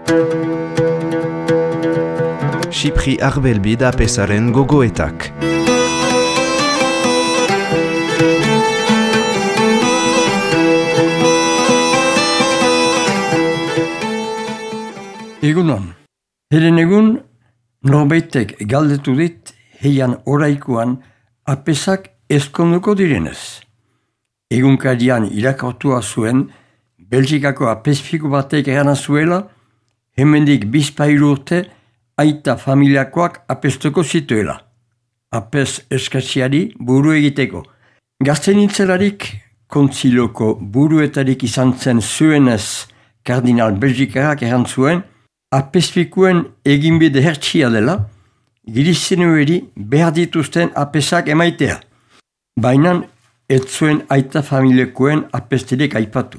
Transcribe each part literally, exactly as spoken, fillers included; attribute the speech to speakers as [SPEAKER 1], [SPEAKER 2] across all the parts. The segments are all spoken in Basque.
[SPEAKER 1] Xipri Arbelbi da apesaren gogoetak.
[SPEAKER 2] Egunon, heren egun norbaitek galdetu dit heian oraikoan apesak ezkonduko direnez. Egunkarian irakortua zuen Belgikako apesfiko batek erana zuela, hemendik bizpairu urte aita familiakoak apestuko zituela. Apes eskaziari buru egiteko. Gazten nintzelarik kontziloko buruetarik izan zen zuenez kardinal Belgikarak eran zuen, apesfikuen eginbide hertsia dela, girizenueri behar dituzten apesak emaitea. Baina ez zuen aita familiakoen apesterik aipatu.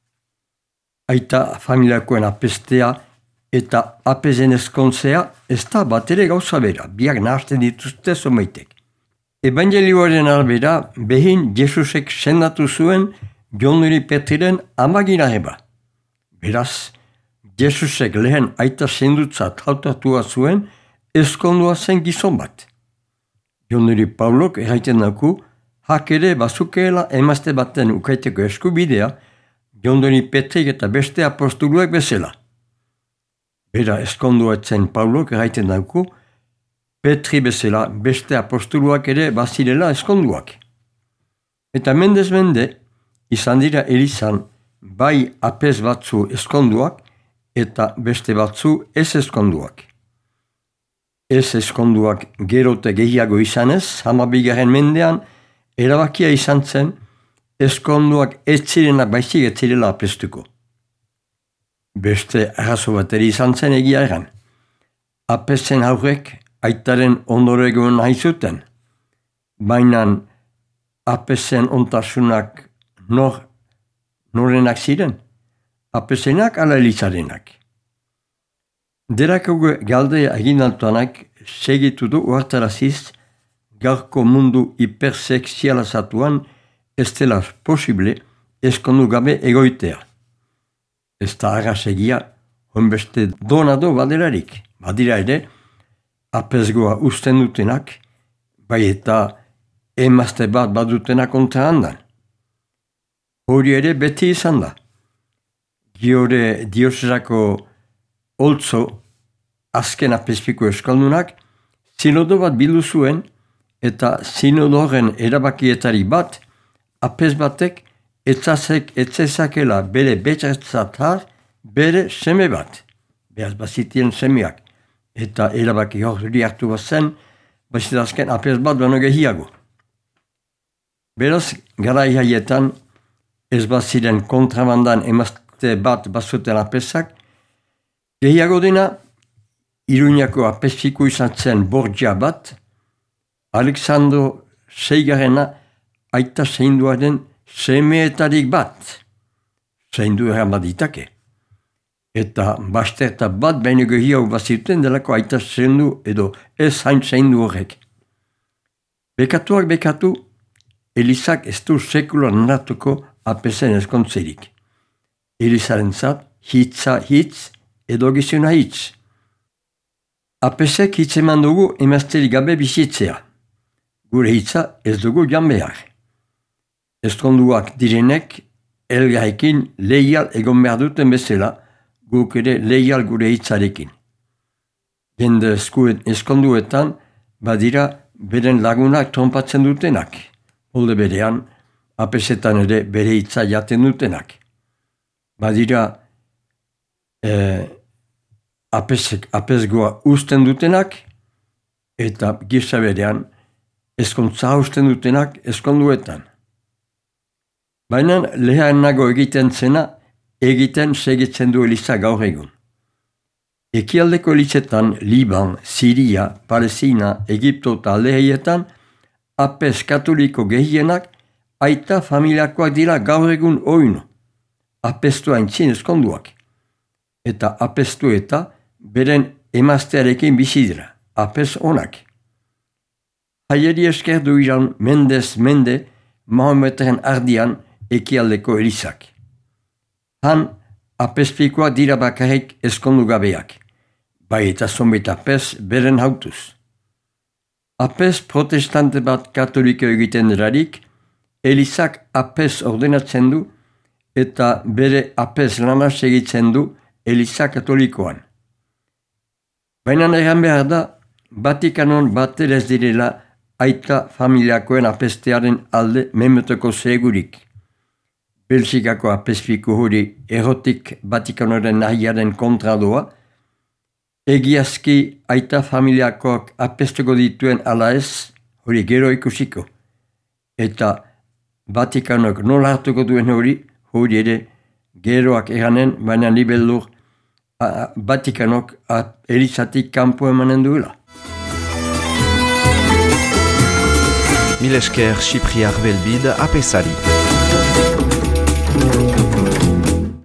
[SPEAKER 2] Aita familiakoen apestea eta apesen ezkontzea ez da bat ere gauza bera, biak nahasten dituzte zomaitek. Evangelioaren arabera, behin Jesusek sendatu zuen Jonuri Petriren amagira heba. Beraz, Jesusek lehen aita sendutzat hautatua zuen ezkondua zen gizon bat. Jonuri Paulok erraiten daku, hak ere bazukeela emazte baten ukaiteko eskubidea, Jonuri Petrik eta beste apostoluek bezala. Bera ezkondua etzen Paulok erraiten daku, Petri bezala beste apostoluak ere bazirela ezkonduak. Eta mendez mende, izan dira elizan bai apes batzu ezkonduak eta beste batzu ez ezkonduak. Ez ezkonduak gerote gehiago izanez, hamabigarren mendean, erabakia izan zen, ezkonduak ez zirenak baizik ez zirela apestuko. Beste arrazo bateri izan zen egia eran. Apesen haurek aitaren ondoregoen nahi zuten, baina apesen ontasunak nor, norenak ziren, apesenak ala elizarenak. Derako galdea eginaltuanak segitu du uartaraziz gaurko mundu hiperseksializatuan ez dela posible ezkondu gabe egoitea. Ez da arrasegia honbeste donado baderarik, badira ere apesgoa usten dutenak, bai eta emazte bat badutenak kontra handan. Hori ere beti izan da. Giore diosezako oltzo azken apespiko eskaldunak sinodo bat bildu zuen eta sinodoren erabakietari bat apes batek etzazek etzezakela bere betxatzatar bere seme bat. Behaz bazitien semeak. Eta erabaki hori hartu bat zen, bazit azken apes bat bano gehiago. Beraz, garai haietan ez baziren kontrabandan emazte bat bazuten apesak, gehiago dena, Iruñako apesfiku izan zen Borgia bat, Alexandro Seigarrena aita zeinduaren semeetarik bat. Zeindu eran baditake. Eta basterta bat baino gehiago bazirten delako aita zeindu edo ez hain zeindu horrek. Bekatuak bekatu, Elizak ez du sekular naratuko apesen ezkontzerik. Elizaren zat, hitza hitz edo gizuna hitz. Apesek hitz eman dugu emazterik gabe bizitzea. Gure hitza ez dugu jan behar. Ezkonduak direnek elgarrekin leial egon behar duten bezala, guk ere leial gure hitzarekin. Jende ezkonduetan badira beren lagunak trompatzen dutenak. Holde berean, apesetan ere bere hitza jaten dutenak. Badira eh, apesek apesgoa usten dutenak eta gisa berean ezkontza usten dutenak ezkonduetan. Baina lehen nago egiten zena, egiten segitzen du Eliza gaur egun. Ekialdeko elizetan Liban, Siria, Palestina, Egipto eta aldeheietan apes katoliko gehienak aita familiakoak dira gaur egun oino. Apestu haintzin ezkonduak. Eta apestu eta beren emaztearekin bizi dira. Apes onak. Haieri esker du iran mendez mende Mahometaren ardian ekialdeko Elizak. Han apezpikoak dira bakarrik ezkondu gabeak, bai eta zonbait apez beren hautuz. Apez protestante bat katoliko egiten delarik, Elizak apez ordenatzen du eta bere apez lana segitzen du Eliza katolikoan. Baina egan behar da, Vatikanon bater ez direla aita familiakoen apestearen alde memeteko segurik. Belgikako apezpiku hori erotik Vatikanoren nahiaren kontra doa, egiazki aita familiakoak apesteko dituen ala ez, hori gero ikusiko. Eta Vatikanok nola hartuko duen hori, hori ere geroak eranen, baina ni beldur Vatikanok Elizatik kanpo emanen duela.
[SPEAKER 1] Mil esker Cipriar Belbide apezari.